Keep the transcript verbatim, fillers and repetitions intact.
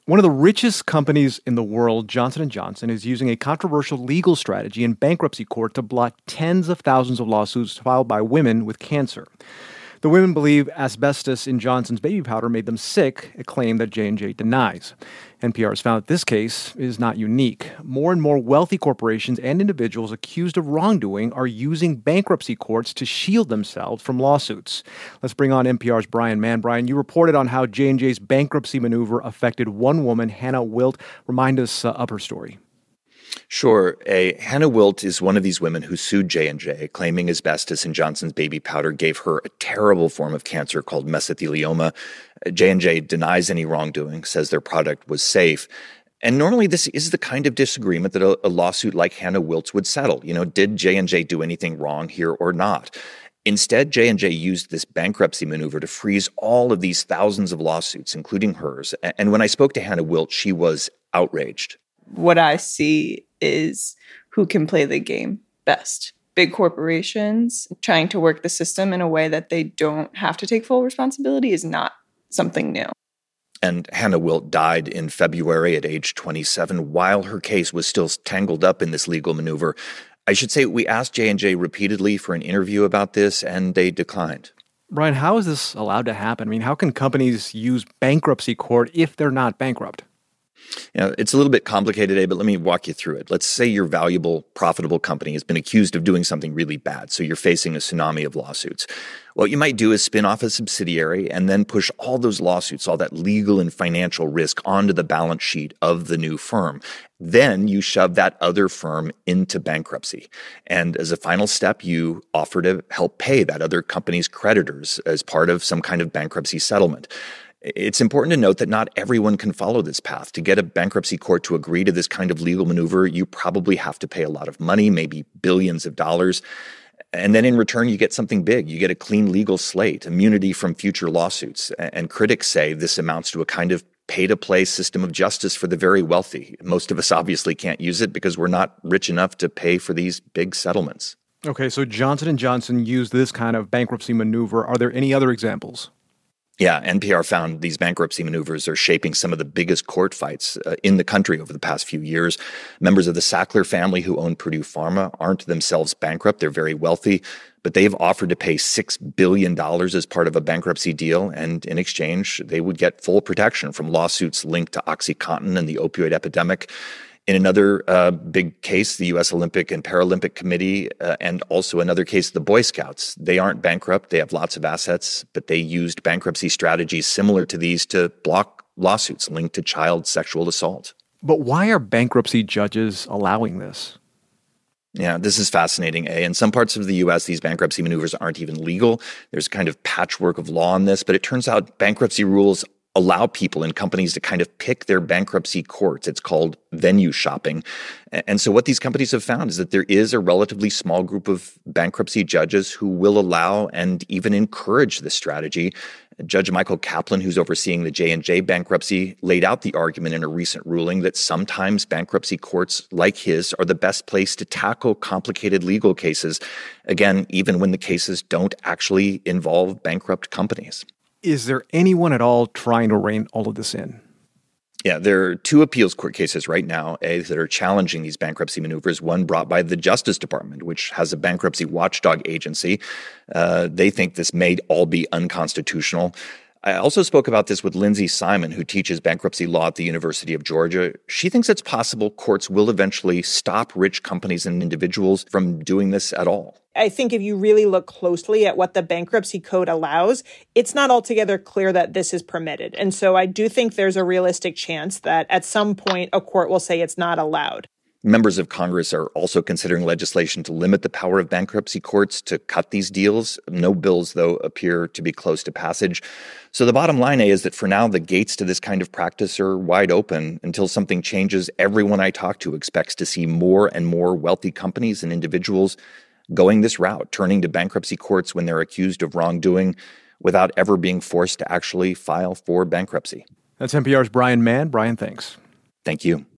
One of the richest companies in the world, Johnson and Johnson, is using a controversial legal strategy in bankruptcy court to block tens of thousands of lawsuits filed by women with cancer. The women believe asbestos in Johnson's baby powder made them sick, a claim that J and J denies. N P R has found that this case is not unique. More and more wealthy corporations and individuals accused of wrongdoing are using bankruptcy courts to shield themselves from lawsuits. Let's bring on N P R's Brian Mann. Brian, you reported on how J and J's bankruptcy maneuver affected one woman, Hannah Wilt. Remind us uh, of her story. Sure. A, Hannah Wilt is one of these women who sued J and J, claiming asbestos in Johnson's baby powder gave her a terrible form of cancer called mesothelioma. J and J denies any wrongdoing, says their product was safe. And normally this is the kind of disagreement that a, a lawsuit like Hannah Wilt's would settle. You know, did J and J do anything wrong here or not? Instead, J and J used this bankruptcy maneuver to freeze all of these thousands of lawsuits, including hers. And when I spoke to Hannah Wilt, she was outraged. What I see is who can play the game best. Big corporations trying to work the system in a way that they don't have to take full responsibility is not something new. And Hannah Wilt died in February at age twenty-seven while her case was still tangled up in this legal maneuver. I should say we asked J and J repeatedly for an interview about this, and they declined. Brian, how is this allowed to happen? I mean, how can companies use bankruptcy court if they're not bankrupt? You know, it's a little bit complicated today, but let me walk you through it. Let's say your valuable, profitable company has been accused of doing something really bad, so you're facing a tsunami of lawsuits. What you might do is spin off a subsidiary and then push all those lawsuits, all that legal and financial risk onto the balance sheet of the new firm. Then you shove that other firm into bankruptcy. And as a final step, you offer to help pay that other company's creditors as part of some kind of bankruptcy settlement. It's important to note that not everyone can follow this path. To get a bankruptcy court to agree to this kind of legal maneuver, you probably have to pay a lot of money, maybe billions of dollars. And then in return, you get something big. You get a clean legal slate, immunity from future lawsuits. And critics say this amounts to a kind of pay-to-play system of justice for the very wealthy. Most of us obviously can't use it because we're not rich enough to pay for these big settlements. Okay, so Johnson and Johnson used this kind of bankruptcy maneuver. Are there any other examples? Yeah, N P R found these bankruptcy maneuvers are shaping some of the biggest court fights uh, in the country over the past few years. Members of the Sackler family who own Purdue Pharma aren't themselves bankrupt. They're very wealthy, but they've offered to pay six billion dollars as part of a bankruptcy deal. And in exchange, they would get full protection from lawsuits linked to OxyContin and the opioid epidemic. In another uh, big case, the U S Olympic and Paralympic Committee, uh, and also another case, the Boy Scouts. They aren't bankrupt. They have lots of assets, but they used bankruptcy strategies similar to these to block lawsuits linked to child sexual assault. But why are bankruptcy judges allowing this? Yeah, this is fascinating, A. In some parts of the U S, these bankruptcy maneuvers aren't even legal. There's a kind of patchwork of law on this, but it turns out bankruptcy rules allow people and companies to kind of pick their bankruptcy courts. It's called venue shopping. And so what these companies have found is that there is a relatively small group of bankruptcy judges who will allow and even encourage this strategy. Judge Michael Kaplan, who's overseeing the J and J bankruptcy, laid out the argument in a recent ruling that sometimes bankruptcy courts like his are the best place to tackle complicated legal cases, again, even when the cases don't actually involve bankrupt companies. Is there anyone at all trying to rein all of this in? Yeah, there are two appeals court cases right now eh, that are challenging these bankruptcy maneuvers. One brought by the Justice Department, which has a bankruptcy watchdog agency. Uh, they think this may all be unconstitutional. I also spoke about this with Lindsay Simon, who teaches bankruptcy law at the University of Georgia. She thinks it's possible courts will eventually stop rich companies and individuals from doing this at all. I think if you really look closely at what the bankruptcy code allows, it's not altogether clear that this is permitted. And so I do think there's a realistic chance that at some point a court will say it's not allowed. Members of Congress are also considering legislation to limit the power of bankruptcy courts to cut these deals. No bills, though, appear to be close to passage. So the bottom line is that for now, the gates to this kind of practice are wide open. Until something changes, everyone I talk to expects to see more and more wealthy companies and individuals going this route, turning to bankruptcy courts when they're accused of wrongdoing without ever being forced to actually file for bankruptcy. That's N P R's Brian Mann. Brian, thanks. Thank you.